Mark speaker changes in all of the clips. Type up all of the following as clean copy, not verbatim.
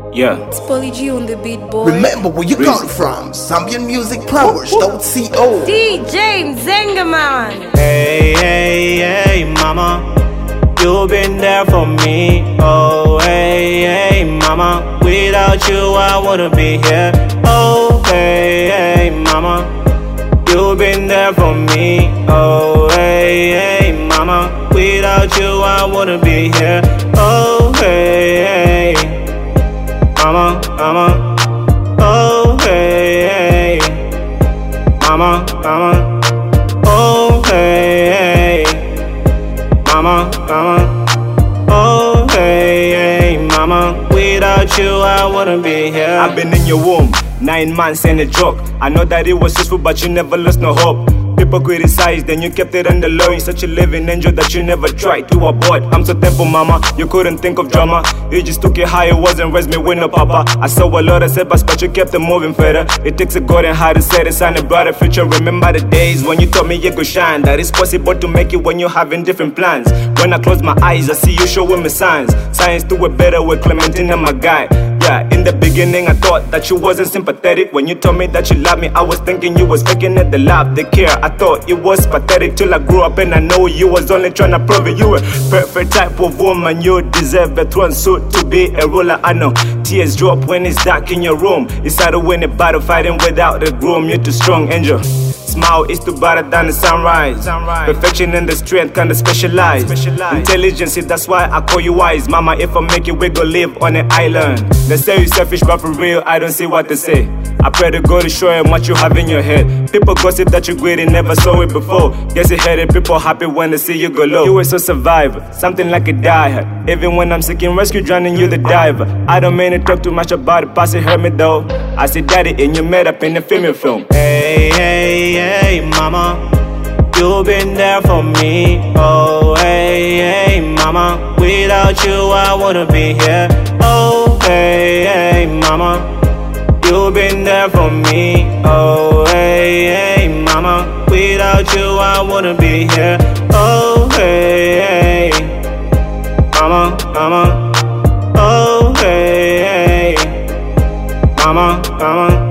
Speaker 1: Yeah.
Speaker 2: It's Polly G on the beat, boy.
Speaker 3: Remember where you got from. Zambian Music Powers.co.
Speaker 2: DJ Zengaman.
Speaker 1: Hey, hey, hey, mama, you've been there for me. Oh, hey, hey, mama, without you I wouldn't be here. Oh, hey, hey, mama, you've been there for me. Oh, hey, hey, mama, without you I wouldn't be here. Oh, hey, hey, mama, mama. Oh, hey, hey, mama, mama. Oh, hey, hey, mama, mama. Oh, hey, hey, mama. Without you, I wouldn't be here. I've been in your womb 9 months and a joke. I know that it was stressful, but you never lost no hope. People criticize, then you kept it on the low. You're such a living angel that you never tried to abort. I'm so thankful, mama, you couldn't think of drama. You just took it high, it wasn't raised me with no papa. I saw a lot of setbacks, but you kept it moving further. It takes a God and hard to set it, sign a brighter future. Remember the days when you told me you could shine, that it's possible to make it when you're having different plans. When I close my eyes, I see you showing me signs. Science do it better with Clementine and my guy. Yeah, in the beginning I thought that you wasn't sympathetic. When you told me that you loved me, I was thinking you was faking it, the love, the care. I thought it was pathetic till I grew up and I know you was only trying to prove it. You were perfect type of woman, you deserve a throne suit to be a ruler. I know tears drop when it's dark in your room. It's hard to win a battle fighting without a groom. You're too strong, angel. Smile is too brighter than the sunrise. Perfection and the strength kinda specialized. Intelligence, that's why I call you wise. Mama, if I make it, we gon' live on an island. They say you selfish, but for real, I don't see what they say. I pray to God to show him what you have in your head. People gossip that you're greedy, never saw it before. Guess it headed, people happy when they see you go low. You were so survivor, something like a diehard. Even when I'm seeking rescue, drowning, you the diver. I don't mean to talk too much about it, past it hurt me though. I see daddy and you made up in the female film. Hey, hey, hey, mama, you've been there for me. Oh, hey, hey, mama, without you I wouldn't be here. Oh, hey, hey, mama, you've been there for me. Oh, hey, hey, mama, without you I wouldn't be here. Oh, hey, hey, mama, mama. Oh, hey, hey, mama, mama.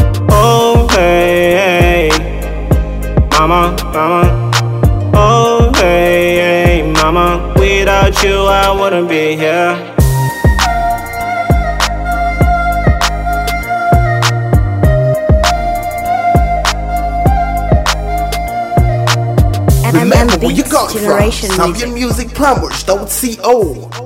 Speaker 1: Oh, hey, hey, mama, mama. Oh, hey, hey, mama. Without you I wouldn't be here.
Speaker 3: Remember where you got from. Zambian Music Powers.co.